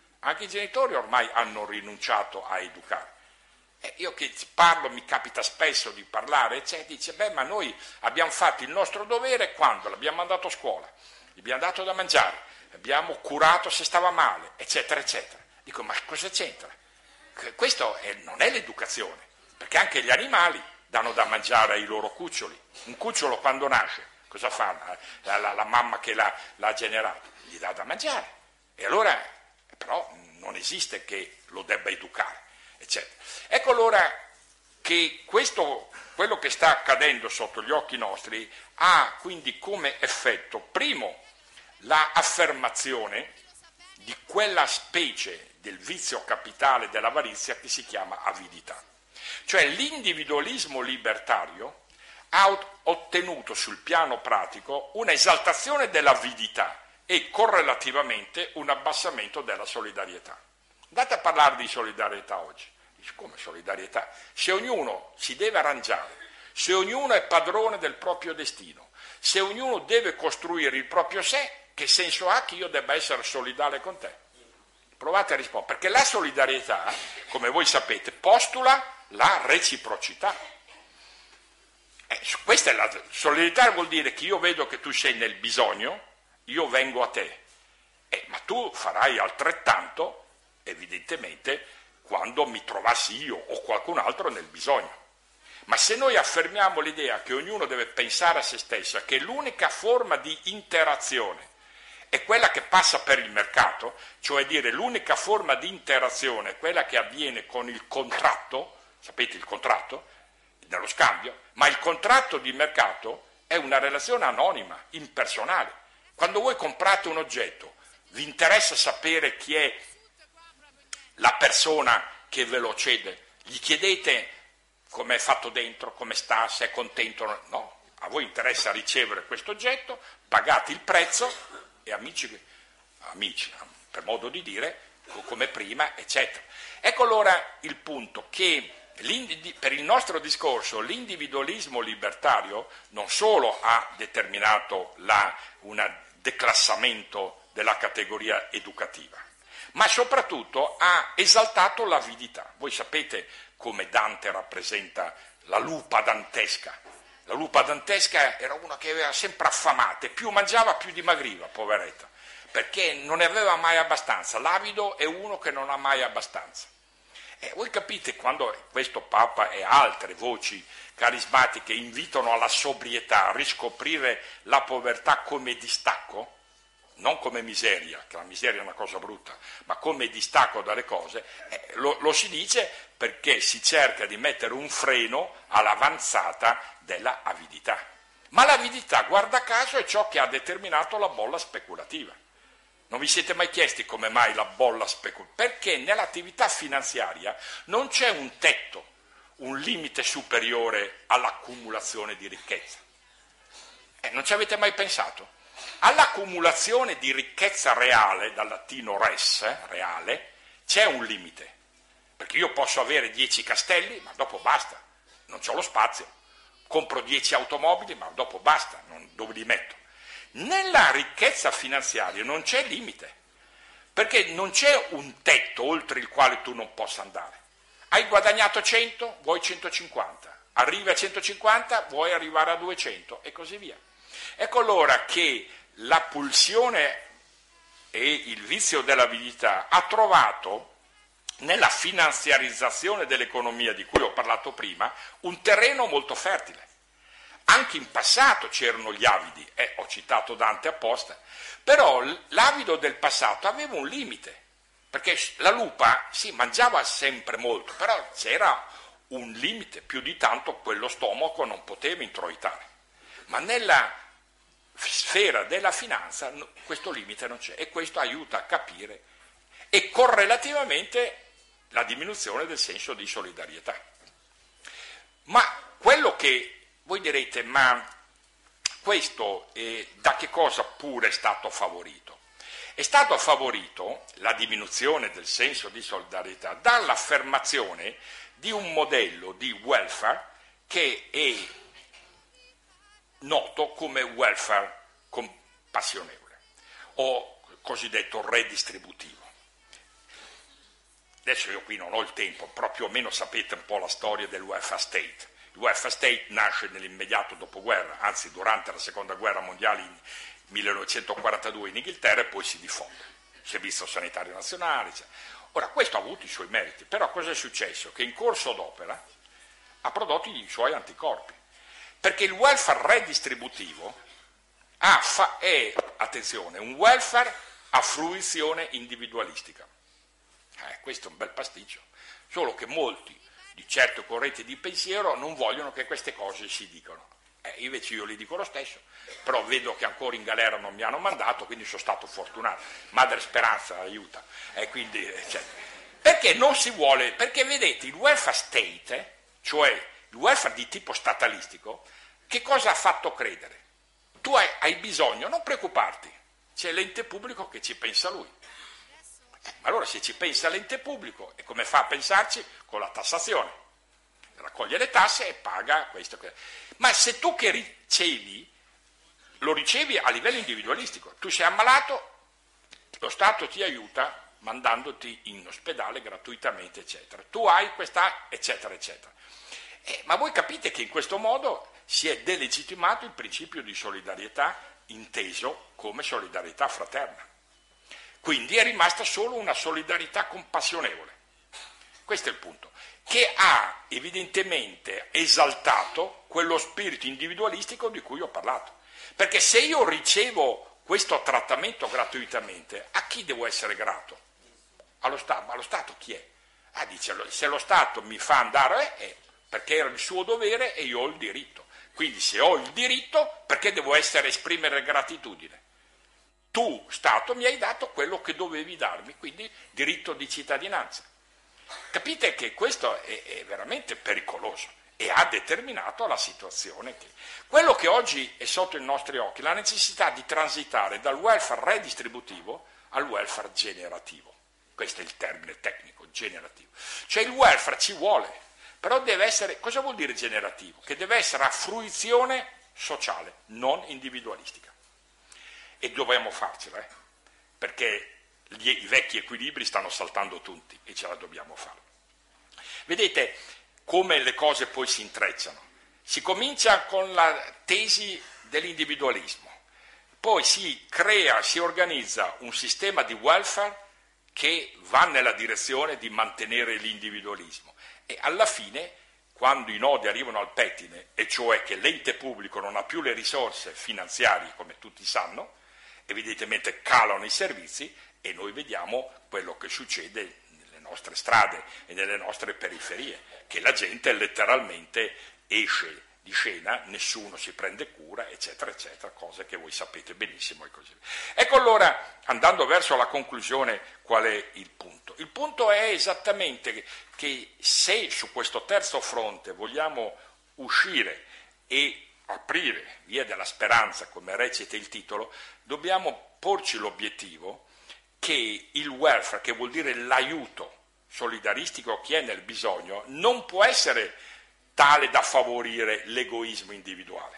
ormai hanno rinunciato a educare. Io che parlo, mi capita spesso di parlare, dice, ma noi abbiamo fatto il nostro dovere quando l'abbiamo mandato a scuola, gli abbiamo dato da mangiare, abbiamo curato se stava male, eccetera, eccetera. Dico, ma cosa c'entra? Questo non è l'educazione, perché anche gli animali danno da mangiare ai loro cuccioli. Un cucciolo quando nasce, cosa fa la mamma che l'ha generato? Gli dà da mangiare. E allora, però, non esiste che lo debba educare. Eccetera. Ecco allora che quello che sta accadendo sotto gli occhi nostri ha quindi come effetto, primo, la affermazione di quella specie del vizio capitale dell'avarizia che si chiama avidità. Cioè l'individualismo libertario ha ottenuto sul piano pratico un'esaltazione dell'avidità e correlativamente un abbassamento della solidarietà. Andate a parlare di solidarietà oggi. Dice, come solidarietà? Se ognuno si deve arrangiare, se ognuno è padrone del proprio destino, se ognuno deve costruire il proprio sé, che senso ha che io debba essere solidale con te? Provate a rispondere, perché la solidarietà, come voi sapete, postula la reciprocità. Questa è la solidarietà, vuol dire che io vedo che tu sei nel bisogno, io vengo a te, ma tu farai altrettanto, evidentemente, quando mi trovassi io o qualcun altro nel bisogno. Ma se noi affermiamo l'idea che ognuno deve pensare a se stessa, che l'unica forma di interazione è quella che passa per il mercato, cioè dire l'unica forma di interazione è quella che avviene con il contratto, sapete il contratto, nello scambio, ma il contratto di mercato è una relazione anonima, impersonale. Quando voi comprate un oggetto, vi interessa sapere chi è la persona che ve lo cede? Gli chiedete come è fatto dentro, come sta, se è contento? No, a voi interessa ricevere questo oggetto, pagate il prezzo e amici, per modo di dire, come prima, eccetera. Ecco allora il punto che per il nostro discorso l'individualismo libertario non solo ha determinato un declassamento della categoria educativa, ma soprattutto ha esaltato l'avidità. Voi sapete come Dante rappresenta la lupa dantesca. La lupa dantesca era una che aveva sempre affamate, più mangiava più dimagriva, poveretta, perché non ne aveva mai abbastanza. L'avido è uno che non ha mai abbastanza. E voi capite quando questo Papa e altre voci carismatiche invitano alla sobrietà, a riscoprire la povertà come distacco, non come miseria, che la miseria è una cosa brutta, ma come distacco dalle cose, lo si dice perché si cerca di mettere un freno all'avanzata della avidità. Ma l'avidità, guarda caso, è ciò che ha determinato la bolla speculativa. Non vi siete mai chiesti come mai la bolla speculativa? Perché nell'attività finanziaria non c'è un tetto, un limite superiore all'accumulazione di ricchezza. Non ci avete mai pensato? All'accumulazione di ricchezza reale, dal latino res, reale, c'è un limite, perché io posso avere 10 castelli, ma dopo basta, non c'ho lo spazio, compro 10 automobili, ma dopo basta, dove li metto? Nella ricchezza finanziaria non c'è limite, perché non c'è un tetto oltre il quale tu non possa andare. Hai guadagnato 100, vuoi 150, arrivi a 150, vuoi arrivare a 200 e così via. Ecco allora che la pulsione e il vizio dell'avidità ha trovato nella finanziarizzazione dell'economia di cui ho parlato prima un terreno molto fertile. Anche in passato c'erano gli avidi, ho citato Dante apposta, però l'avido del passato aveva un limite, perché la lupa sì, mangiava sempre molto, però c'era un limite, più di tanto quello stomaco non poteva introitare. Ma nella sfera della finanza questo limite non c'è e questo aiuta a capire e correlativamente la diminuzione del senso di solidarietà. Ma quello che voi direte, ma questo da che cosa pure è stato favorito? È stato favorito la diminuzione del senso di solidarietà dall'affermazione di un modello di welfare che è noto come welfare compassionevole o cosiddetto redistributivo. Adesso io qui non ho il tempo, però più o meno sapete un po' la storia del welfare state. Il welfare state nasce nell'immediato dopoguerra, anzi durante la seconda guerra mondiale in 1942 in Inghilterra e poi si diffonde. Servizio sanitario nazionale. Ora, questo ha avuto i suoi meriti, però cosa è successo? Che in corso d'opera ha prodotto i suoi anticorpi. Perché il welfare redistributivo è, attenzione, un welfare a fruizione individualistica. Questo è un bel pasticcio, solo che molti di certe correnti di pensiero non vogliono che queste cose si dicano. Invece io li dico lo stesso, però vedo che ancora in galera non mi hanno mandato, quindi sono stato fortunato. Madre Speranza aiuta. Quindi, perché non si vuole? Perché vedete, il welfare state cioè il welfare di tipo statalistico, che cosa ha fatto credere? Tu hai bisogno, non preoccuparti, c'è l'ente pubblico che ci pensa lui. Ma allora se ci pensa l'ente pubblico, e come fa a pensarci? Con la tassazione. Raccoglie le tasse e paga questo. Ma se tu che ricevi, lo ricevi a livello individualistico, tu sei ammalato, lo Stato ti aiuta mandandoti in ospedale gratuitamente, eccetera. Tu hai questa, eccetera, eccetera. Ma voi capite che in questo modo si è delegittimato il principio di solidarietà inteso come solidarietà fraterna. Quindi è rimasta solo una solidarietà compassionevole. Questo è il punto, che ha evidentemente esaltato quello spirito individualistico di cui ho parlato. Perché se io ricevo questo trattamento gratuitamente, a chi devo essere grato? Allo Stato. Ma lo Stato chi è? Dice, se lo Stato mi fa andare, perché era il suo dovere e io ho il diritto. Quindi se ho il diritto, perché devo esprimere gratitudine? Tu, Stato, mi hai dato quello che dovevi darmi, quindi diritto di cittadinanza. Capite che questo è veramente pericoloso e ha determinato la situazione che... Quello che oggi è sotto i nostri occhi, la necessità di transitare dal welfare redistributivo al welfare generativo. Questo è il termine tecnico, generativo. Cioè il welfare ci vuole, però deve essere... Cosa vuol dire generativo? Che deve essere a fruizione sociale, non individualistica. E dobbiamo farcela, perché i vecchi equilibri stanno saltando tutti e ce la dobbiamo fare. Vedete come le cose poi si intrecciano. Si comincia con la tesi dell'individualismo, poi si crea, si organizza un sistema di welfare che va nella direzione di mantenere l'individualismo e alla fine, quando i nodi arrivano al pettine, e cioè che l'ente pubblico non ha più le risorse finanziarie, come tutti sanno, evidentemente calano i servizi e noi vediamo quello che succede nelle nostre strade e nelle nostre periferie, che la gente letteralmente esce di scena, nessuno si prende cura, eccetera, eccetera, cose che voi sapete benissimo e così via. Ecco allora, andando verso la conclusione, qual è il punto? Il punto è esattamente che se su questo terzo fronte vogliamo uscire e aprire via della speranza, come recita il titolo, dobbiamo porci l'obiettivo che il welfare, che vuol dire l'aiuto solidaristico a chi è nel bisogno, non può essere tale da favorire l'egoismo individuale.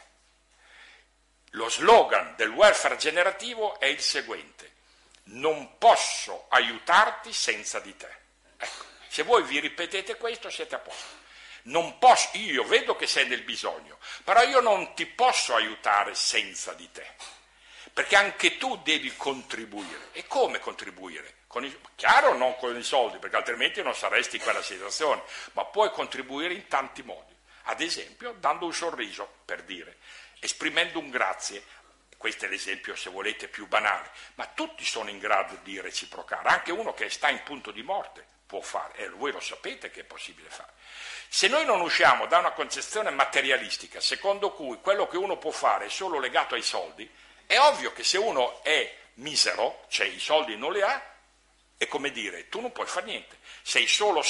Lo slogan del welfare generativo è il seguente: non posso aiutarti senza di te. Ecco, se voi vi ripetete questo siete a posto. Non posso, io vedo che sei nel bisogno, però io non ti posso aiutare senza di te, perché anche tu devi contribuire. E come contribuire? Chiaro, non con i soldi, perché altrimenti non saresti in quella situazione, ma puoi contribuire in tanti modi, ad esempio dando un sorriso, per dire, esprimendo un grazie. Questo è l'esempio, se volete, più banale, ma tutti sono in grado di reciprocare, anche uno che sta in punto di morte può fare, e voi lo sapete che è possibile fare. Se noi non usciamo da una concezione materialistica, secondo cui quello che uno può fare è solo legato ai soldi, è ovvio che se uno è misero, cioè i soldi non li ha, è come dire, tu non puoi fare niente, sei solo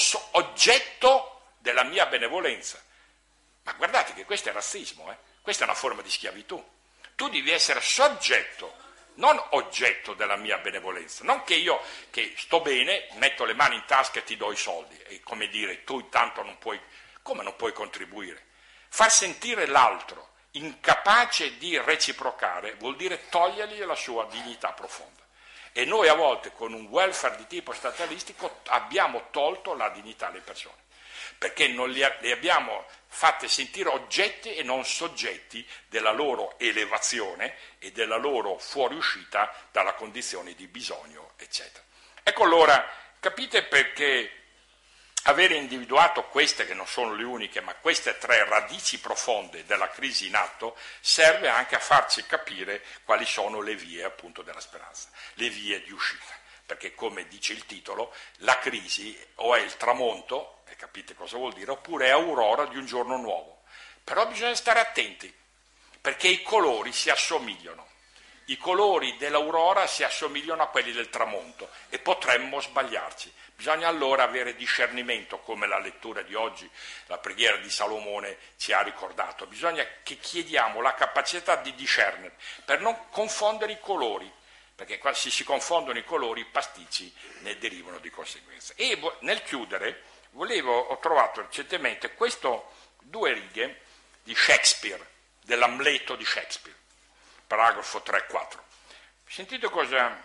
oggetto della mia benevolenza. Ma guardate che questo è razzismo, questa è una forma di schiavitù. Tu devi essere soggetto, non oggetto della mia benevolenza, non che io, che sto bene, metto le mani in tasca e ti do i soldi, e come dire, tu intanto non puoi, come non puoi contribuire? Far sentire l'altro incapace di reciprocare vuol dire togliergli la sua dignità profonda. E noi a volte con un welfare di tipo statalistico abbiamo tolto la dignità alle persone, perché non le abbiamo fatte sentire oggetti e non soggetti della loro elevazione e della loro fuoriuscita dalla condizione di bisogno, eccetera. Ecco allora, capite perché avere individuato queste, che non sono le uniche, ma queste tre radici profonde della crisi in atto, serve anche a farci capire quali sono le vie appunto della speranza, le vie di uscita. Perché come dice il titolo, la crisi o è il tramonto, e capite cosa vuol dire, oppure è aurora di un giorno nuovo. Però bisogna stare attenti, perché i colori si assomigliano. i colori dell'aurora si assomigliano a quelli del tramonto e potremmo sbagliarci. Bisogna allora avere discernimento, come la lettura di oggi, la preghiera di Salomone ci ha ricordato. Bisogna che chiediamo la capacità di discernere per non confondere i colori, perché se si confondono i colori i pasticci ne derivano di conseguenza. E nel chiudere ho trovato recentemente queste 2 righe di Shakespeare, dell'Amleto di Shakespeare, paragrafo 3-4. Sentite cosa...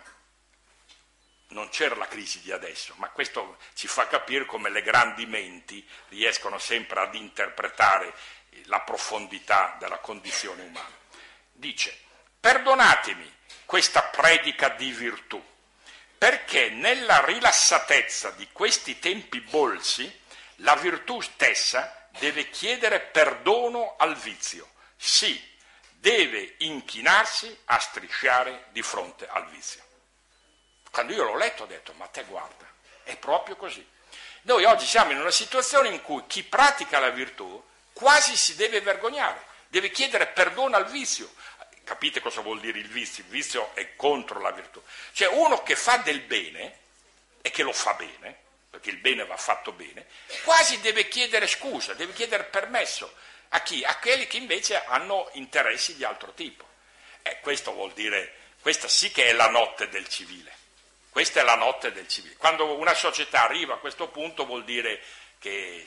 Non c'era la crisi di adesso, ma questo ci fa capire come le grandi menti riescono sempre ad interpretare la profondità della condizione umana. Dice: perdonatemi questa predica di virtù, perché nella rilassatezza di questi tempi bolsi la virtù stessa deve chiedere perdono al vizio, sì, deve inchinarsi a strisciare di fronte al vizio. Quando io l'ho letto ho detto, ma te guarda, è proprio così. Noi oggi siamo in una situazione in cui chi pratica la virtù quasi si deve vergognare, deve chiedere perdono al vizio. Capite cosa vuol dire il vizio? Il vizio è contro la virtù. Cioè uno che fa del bene, e che lo fa bene, perché il bene va fatto bene, quasi deve chiedere scusa, deve chiedere permesso a chi? A quelli che invece hanno interessi di altro tipo. Questo vuol dire, questa sì che è la notte del civile. Questa è la notte del civile. Quando una società arriva a questo punto vuol dire che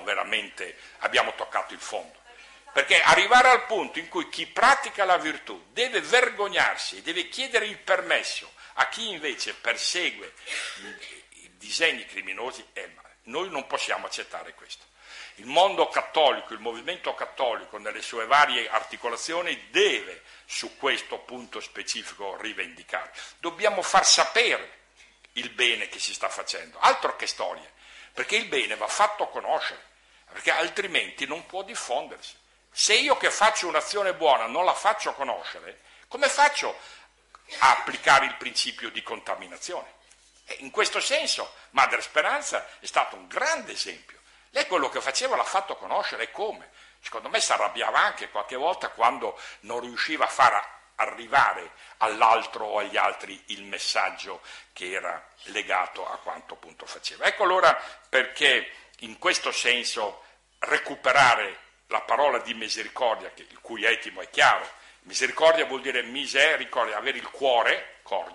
abbiamo toccato il fondo. Perché arrivare al punto in cui chi pratica la virtù deve vergognarsi, deve chiedere il permesso a chi invece persegue i disegni criminosi, noi non possiamo accettare questo. Il mondo cattolico, il movimento cattolico nelle sue varie articolazioni deve su questo punto specifico rivendicare. Dobbiamo far sapere il bene che si sta facendo, altro che storie, perché il bene va fatto conoscere, perché altrimenti non può diffondersi. Se io che faccio un'azione buona non la faccio conoscere, come faccio a applicare il principio di contaminazione? E in questo senso Madre Speranza è stato un grande esempio. Lei quello che faceva l'ha fatto conoscere, e come? Secondo me si arrabbiava anche qualche volta quando non riusciva a far arrivare all'altro o agli altri il messaggio che era legato a quanto appunto faceva. Ecco allora perché in questo senso recuperare la parola di misericordia, il cui etimo è chiaro. Misericordia vuol dire misericordia, avere il cuore,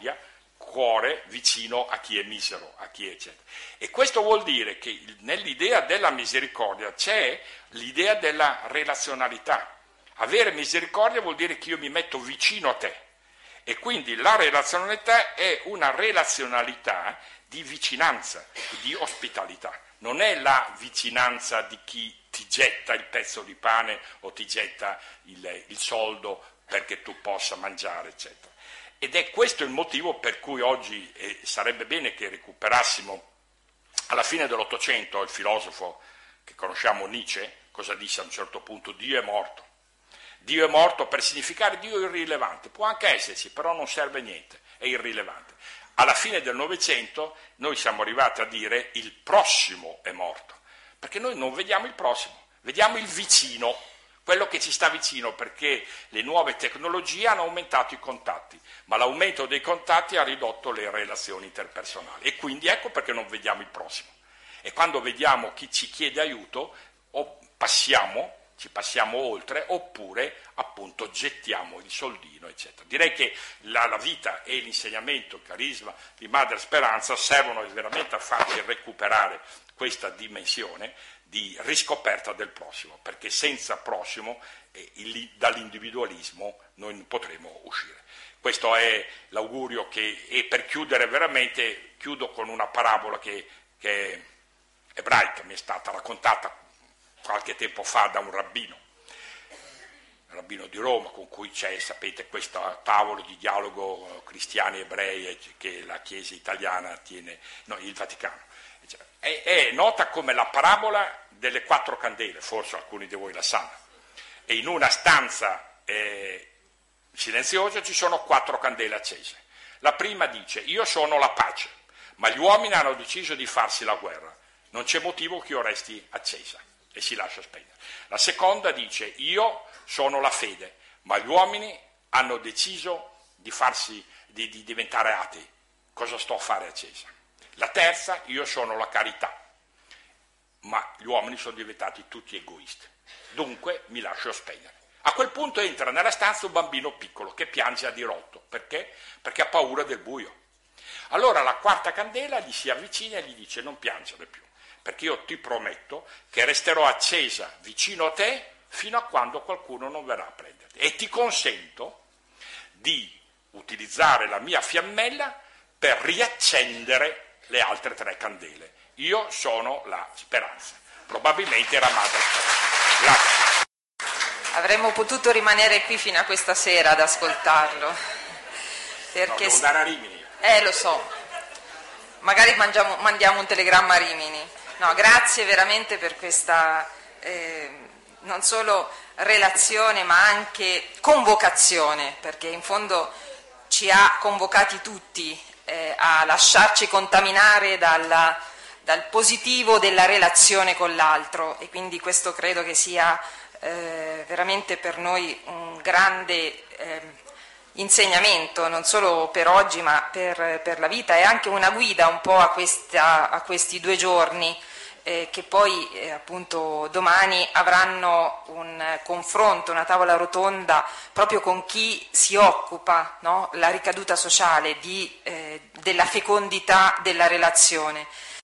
cuore vicino a chi è misero, a chi è eccetera. E questo vuol dire che nell'idea della misericordia c'è l'idea della relazionalità. Avere misericordia vuol dire che io mi metto vicino a te, e quindi la relazionalità è una relazionalità di vicinanza, di ospitalità. Non è la vicinanza di chi ti getta il pezzo di pane o ti getta il soldo perché tu possa mangiare, eccetera. Ed è questo il motivo per cui oggi sarebbe bene che recuperassimo. Alla fine dell'Ottocento il filosofo che conosciamo, Nietzsche, cosa disse a un certo punto? Dio è morto. Dio è morto per significare Dio irrilevante. Può anche esserci, però non serve a niente, è irrilevante. Alla fine del Novecento noi siamo arrivati a dire il prossimo è morto, perché noi non vediamo il prossimo, vediamo il vicino, quello che ci sta vicino, perché le nuove tecnologie hanno aumentato i contatti, ma l'aumento dei contatti ha ridotto le relazioni interpersonali, e quindi ecco perché non vediamo il prossimo. E quando vediamo chi ci chiede aiuto, o ci passiamo oltre, oppure appunto gettiamo il soldino, eccetera. Direi che la vita e l'insegnamento, il carisma di Madre Speranza servono veramente a farci recuperare questa dimensione di riscoperta del prossimo, perché senza prossimo dall'individualismo noi non potremo uscire. Questo è l'augurio e per chiudere veramente, chiudo con una parabola che è ebraica, mi è stata raccontata qualche tempo fa da un rabbino di Roma, con cui c'è, sapete, questo tavolo di dialogo cristiani-ebrei che la Chiesa italiana tiene, no, il Vaticano. È nota come la parabola delle 4 candele, forse alcuni di voi la sanno. E in una stanza silenziosa ci sono 4 candele accese. La prima dice: io sono la pace, ma gli uomini hanno deciso di farsi la guerra, non c'è motivo che io resti accesa, e si lascia spegnere. La seconda dice: io sono la fede, ma gli uomini hanno deciso di diventare atei. Cosa sto a fare a Cesa? La terza, io sono la carità, ma gli uomini sono diventati tutti egoisti, dunque mi lascio spegnere. A quel punto entra nella stanza un bambino piccolo che piange a dirotto, perché? Perché ha paura del buio. Allora la quarta candela gli si avvicina e gli dice: non piangere più, perché io ti prometto che resterò accesa vicino a te fino a quando qualcuno non verrà a prenderti, e ti consento di utilizzare la mia fiammella per riaccendere le altre 3 candele. Io sono la speranza. Probabilmente era Madre Teresa. Grazie. Avremmo potuto rimanere qui fino a questa sera ad ascoltarlo. Perché... No, devo andare a Rimini. Lo so. Magari mandiamo un telegramma a Rimini. No, grazie veramente per questa non solo relazione ma anche convocazione, perché in fondo ci ha convocati tutti a lasciarci contaminare dal positivo della relazione con l'altro, e quindi questo credo che sia veramente per noi un grande insegnamento, non solo per oggi ma per la vita, e anche una guida un po' a questi 2 giorni che poi appunto domani avranno un confronto, una tavola rotonda proprio con chi si occupa, no? La ricaduta sociale della fecondità della relazione.